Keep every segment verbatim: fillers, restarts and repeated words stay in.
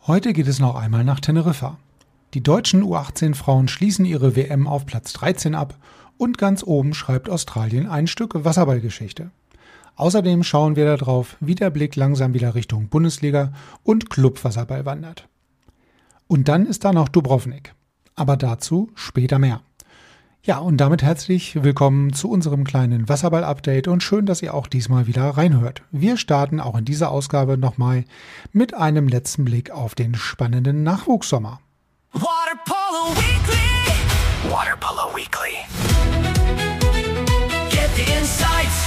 Heute geht es noch einmal nach Teneriffa. Die deutschen U achtzehn Frauen schließen ihre W M auf Platz dreizehn ab und ganz oben schreibt Australien ein Stück Wasserballgeschichte. Außerdem schauen wir darauf, wie der Blick langsam wieder Richtung Bundesliga und Clubwasserball wandert. Und dann ist da noch Dubrovnik. Aber dazu später mehr. Ja, und damit herzlich willkommen zu unserem kleinen Wasserball-Update und schön, dass ihr auch diesmal wieder reinhört. Wir starten auch in dieser Ausgabe nochmal mit einem letzten Blick auf den spannenden Nachwuchssommer. Water Polo Weekly. Water Polo Weekly. Get the insights.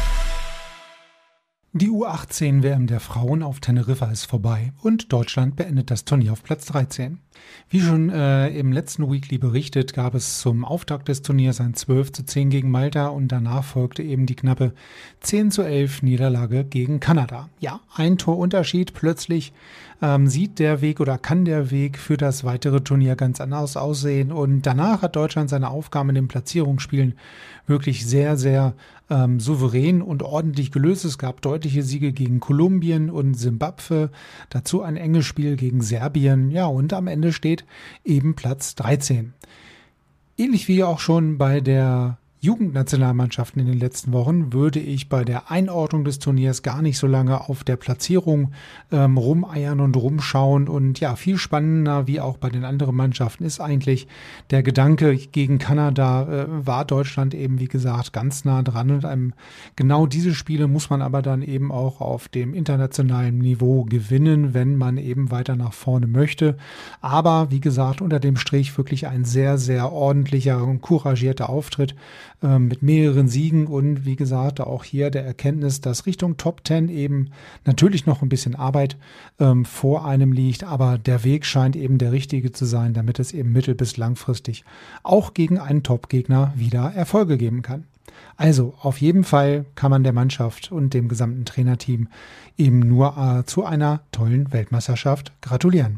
Die U achtzehn W M der Frauen auf Teneriffa ist vorbei und Deutschland beendet das Turnier auf Platz dreizehn. Wie schon äh, im letzten Weekly berichtet, gab es zum Auftakt des Turniers ein zwölf zu zehn gegen Malta und danach folgte eben die knappe zehn zu elf Niederlage gegen Kanada. Ja, ein Torunterschied. Plötzlich ähm, sieht der Weg oder kann der Weg für das weitere Turnier ganz anders aussehen und danach hat Deutschland seine Aufgaben in den Platzierungsspielen wirklich sehr, sehr ähm, souverän und ordentlich gelöst. Es gab deutliche Siege gegen Kolumbien und Simbabwe, dazu ein enges Spiel gegen Serbien, ja, und am Ende steht eben Platz dreizehn. Ähnlich wie auch schon bei der Jugendnationalmannschaften in den letzten Wochen würde ich bei der Einordnung des Turniers gar nicht so lange auf der Platzierung ähm, rumeiern und rumschauen und ja, viel spannender wie auch bei den anderen Mannschaften ist eigentlich der Gedanke gegen Kanada äh, war Deutschland eben wie gesagt ganz nah dran und einem, genau diese Spiele muss man aber dann eben auch auf dem internationalen Niveau gewinnen, wenn man eben weiter nach vorne möchte, aber wie gesagt unter dem Strich wirklich ein sehr, sehr ordentlicher und couragierter Auftritt mit mehreren Siegen und wie gesagt auch hier der Erkenntnis, dass Richtung Top zehn eben natürlich noch ein bisschen Arbeit ähm, vor einem liegt, aber der Weg scheint eben der richtige zu sein, damit es eben mittel- bis langfristig auch gegen einen Top-Gegner wieder Erfolge geben kann. Also auf jeden Fall kann man der Mannschaft und dem gesamten Trainerteam eben nur äh, zu einer tollen Weltmeisterschaft gratulieren.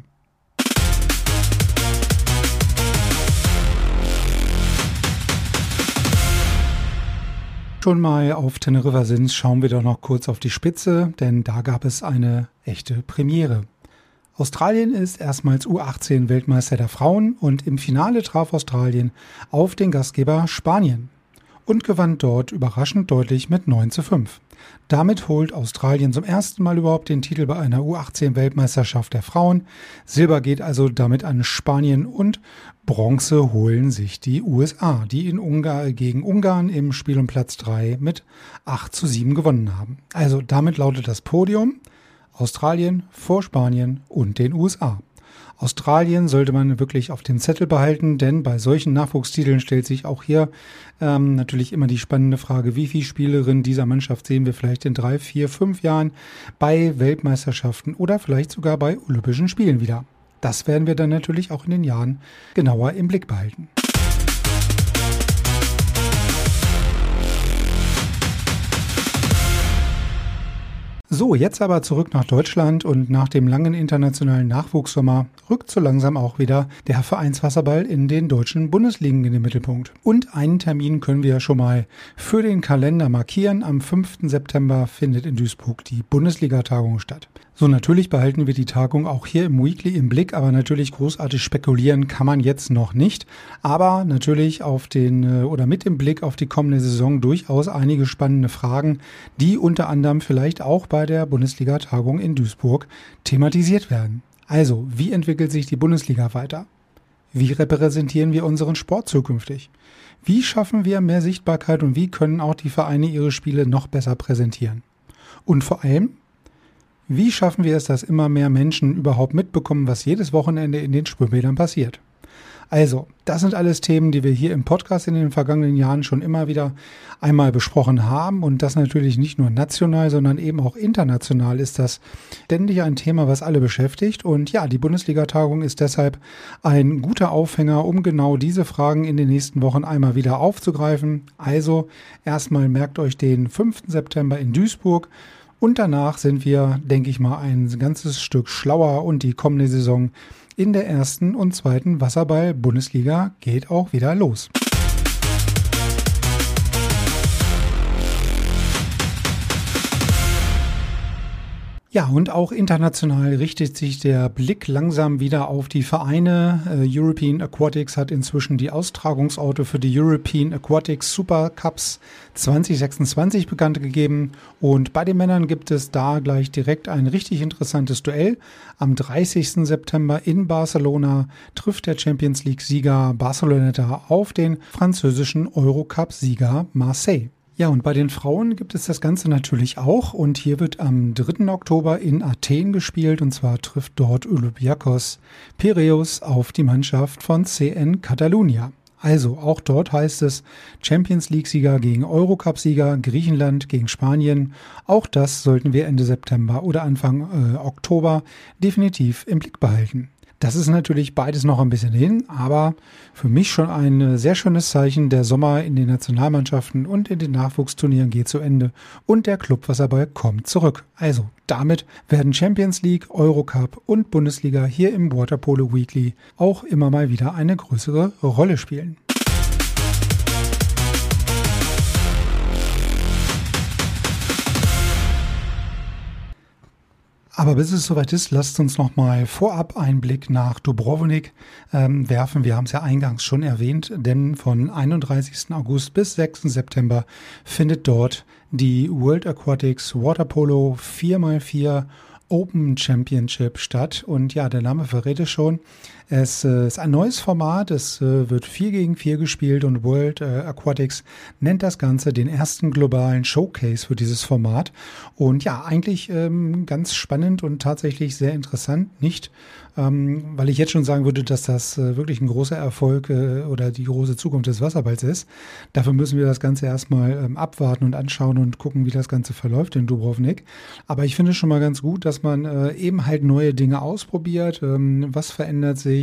Schon mal auf Teneriffa sind, schauen wir doch noch kurz auf die Spitze, denn da gab es eine echte Premiere. Australien ist erstmals U achtzehn Weltmeister der Frauen und im Finale traf Australien auf den Gastgeber Spanien und gewann dort überraschend deutlich mit neun zu fünf. Damit holt Australien zum ersten Mal überhaupt den Titel bei einer U achtzehn Weltmeisterschaft der Frauen. Silber geht also damit an Spanien und Bronze holen sich die U S A, die in Ungarn gegen Ungarn im Spiel um Platz drei mit acht zu sieben gewonnen haben. Also damit lautet das Podium Australien vor Spanien und den U S A. Australien sollte man wirklich auf dem Zettel behalten, denn bei solchen Nachwuchstiteln stellt sich auch hier ähm, natürlich immer die spannende Frage, wie viele Spielerinnen dieser Mannschaft sehen wir vielleicht in drei, vier, fünf Jahren bei Weltmeisterschaften oder vielleicht sogar bei Olympischen Spielen wieder. Das werden wir dann natürlich auch in den Jahren genauer im Blick behalten. So, jetzt aber zurück nach Deutschland und nach dem langen internationalen Nachwuchssommer rückt so langsam auch wieder der Vereinswasserball in den deutschen Bundesligen in den Mittelpunkt. Und einen Termin können wir ja schon mal für den Kalender markieren. Am fünften September findet in Duisburg die Bundesliga-Tagung statt. So, natürlich behalten wir die Tagung auch hier im Weekly im Blick, aber natürlich großartig spekulieren kann man jetzt noch nicht. Aber natürlich auf den oder mit dem Blick auf die kommende Saison durchaus einige spannende Fragen, die unter anderem vielleicht auch bei der Bundesliga-Tagung in Duisburg thematisiert werden. Also, wie entwickelt sich die Bundesliga weiter? Wie repräsentieren wir unseren Sport zukünftig? Wie schaffen wir mehr Sichtbarkeit und wie können auch die Vereine ihre Spiele noch besser präsentieren? Und vor allem, wie schaffen wir es, dass immer mehr Menschen überhaupt mitbekommen, was jedes Wochenende in den Schwimmbädern passiert? Also, das sind alles Themen, die wir hier im Podcast in den vergangenen Jahren schon immer wieder einmal besprochen haben. Und das natürlich nicht nur national, sondern eben auch international ist das ständig ein Thema, was alle beschäftigt. Und ja, die Bundesliga-Tagung ist deshalb ein guter Aufhänger, um genau diese Fragen in den nächsten Wochen einmal wieder aufzugreifen. Also, erstmal merkt euch den fünften September in Duisburg. Und danach sind wir, denke ich mal, ein ganzes Stück schlauer und die kommende Saison in der ersten und zweiten Wasserball-Bundesliga geht auch wieder los. Ja, und auch international richtet sich der Blick langsam wieder auf die Vereine. Äh, European Aquatics hat inzwischen die Austragungsorte für die European Aquatics Super Cups zwanzig sechsundzwanzig bekannt gegeben. Und bei den Männern gibt es da gleich direkt ein richtig interessantes Duell. Am dreißigsten September in Barcelona trifft der Champions League-Sieger Barceloneta auf den französischen Eurocup-Sieger Marseille. Ja, und bei den Frauen gibt es das Ganze natürlich auch und hier wird am dritten Oktober in Athen gespielt und zwar trifft dort Olympiakos Piräus auf die Mannschaft von C N Catalunya. Also auch dort heißt es Champions League-Sieger gegen Eurocup-Sieger, Griechenland gegen Spanien. Auch das sollten wir Ende September oder Anfang äh, Oktober definitiv im Blick behalten. Das ist natürlich beides noch ein bisschen hin, aber für mich schon ein sehr schönes Zeichen. Der Sommer in den Nationalmannschaften und in den Nachwuchsturnieren geht zu Ende und der Clubwasserball kommt zurück. Also damit werden Champions League, Eurocup und Bundesliga hier im Waterpolo Weekly auch immer mal wieder eine größere Rolle spielen. Aber bis es soweit ist, lasst uns noch mal vorab einen Blick nach Dubrovnik ähm, werfen. Wir haben es ja eingangs schon erwähnt, denn von einunddreißigsten August bis sechsten September findet dort die World Aquatics Waterpolo vier mal vier Open Championship statt. Und ja, der Name verrät es schon. Es äh, ist ein neues Format, es äh, wird vier gegen vier gespielt und World äh, Aquatics nennt das Ganze den ersten globalen Showcase für dieses Format. Und ja, eigentlich ähm, ganz spannend und tatsächlich sehr interessant. Nicht, ähm, weil ich jetzt schon sagen würde, dass das äh, wirklich ein großer Erfolg äh, oder die große Zukunft des Wasserballs ist. Dafür müssen wir das Ganze erstmal ähm, abwarten und anschauen und gucken, wie das Ganze verläuft in Dubrovnik. Aber ich finde es schon mal ganz gut, dass man äh, eben halt neue Dinge ausprobiert. Ähm, was verändert sich?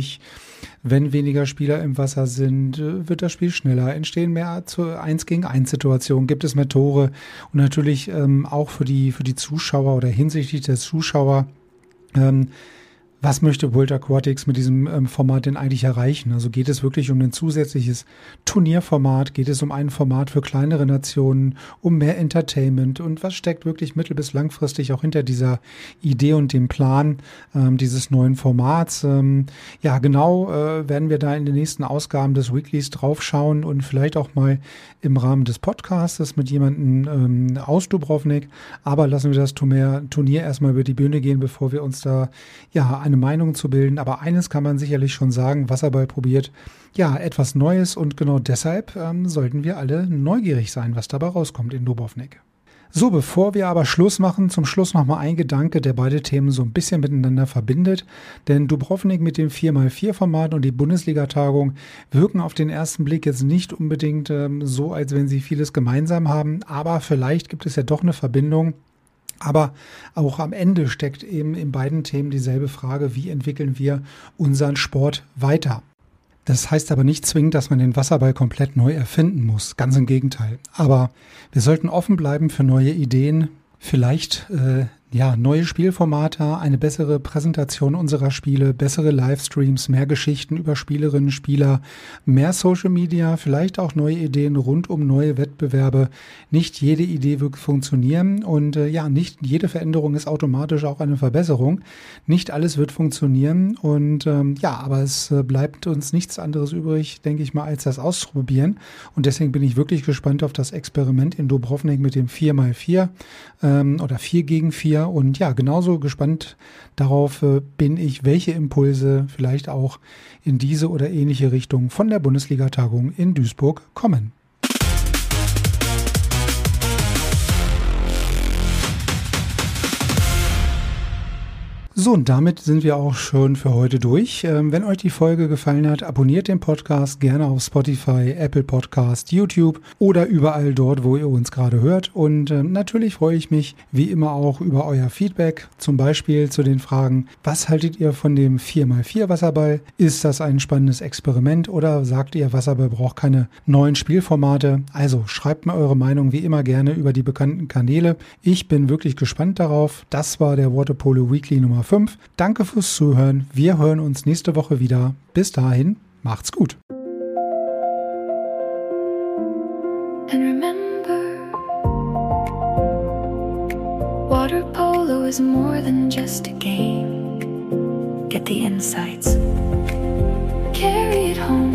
Wenn weniger Spieler im Wasser sind, wird das Spiel schneller, entstehen mehr zu eins gegen eins Situationen, gibt es mehr Tore und natürlich ähm, auch für die, für die Zuschauer oder hinsichtlich der Zuschauer, ähm, was möchte World Aquatics mit diesem ähm, Format denn eigentlich erreichen? Also geht es wirklich um ein zusätzliches Turnierformat? Geht es um ein Format für kleinere Nationen, um mehr Entertainment? Und was steckt wirklich mittel- bis langfristig auch hinter dieser Idee und dem Plan ähm, dieses neuen Formats? Ähm, ja, genau äh, werden wir da in den nächsten Ausgaben des Weeklies draufschauen und vielleicht auch mal im Rahmen des Podcasts mit jemandem ähm, aus Dubrovnik. Aber lassen wir das Turnier, Turnier erstmal über die Bühne gehen, bevor wir uns da ja eine Meinung zu bilden. Aber eines kann man sicherlich schon sagen, Wasserball probiert ja etwas Neues und genau deshalb ähm, sollten wir alle neugierig sein, was dabei rauskommt in Dubrovnik. So, bevor wir aber Schluss machen, zum Schluss nochmal ein Gedanke, der beide Themen so ein bisschen miteinander verbindet. Denn Dubrovnik mit dem vier mal vier Format und die Bundesliga-Tagung wirken auf den ersten Blick jetzt nicht unbedingt ähm, so, als wenn sie vieles gemeinsam haben. Aber vielleicht gibt es ja doch eine Verbindung. Aber auch am Ende steckt eben in beiden Themen dieselbe Frage, wie entwickeln wir unseren Sport weiter? Das heißt aber nicht zwingend, dass man den Wasserball komplett neu erfinden muss. Ganz im Gegenteil. Aber wir sollten offen bleiben für neue Ideen. Vielleicht äh, ja neue Spielformate, eine bessere Präsentation unserer Spiele, bessere Livestreams, mehr Geschichten über Spielerinnen, Spieler, mehr Social Media, vielleicht auch neue Ideen rund um neue Wettbewerbe. Nicht jede Idee wird funktionieren und äh, ja, nicht jede Veränderung ist automatisch auch eine Verbesserung. Nicht alles wird funktionieren und ähm, ja, aber es äh, bleibt uns nichts anderes übrig, denke ich mal, als das auszuprobieren. Und deswegen bin ich wirklich gespannt auf das Experiment in Dubrovnik mit dem vier mal vier ähm, oder vier gegen vier. Und ja, genauso gespannt darauf äh, bin ich, welche Impulse vielleicht auch in diese oder ähnliche Richtung von der Bundesliga-Tagung in Duisburg kommen. So, und damit sind wir auch schon für heute durch. Ähm, wenn euch die Folge gefallen hat, abonniert den Podcast gerne auf Spotify, Apple Podcast, YouTube oder überall dort, wo ihr uns gerade hört. Und ähm, natürlich freue ich mich wie immer auch über euer Feedback, zum Beispiel zu den Fragen, was haltet ihr von dem vier mal vier Wasserball? Ist das ein spannendes Experiment oder sagt ihr, Wasserball braucht keine neuen Spielformate? Also schreibt mir eure Meinung wie immer gerne über die bekannten Kanäle. Ich bin wirklich gespannt darauf. Das war der Waterpolo Weekly Nummer fünf. Danke fürs Zuhören. Wir hören uns nächste Woche wieder. Bis dahin, macht's gut. And remember, water polo polo is more than just a game. Get the insights, carry it home.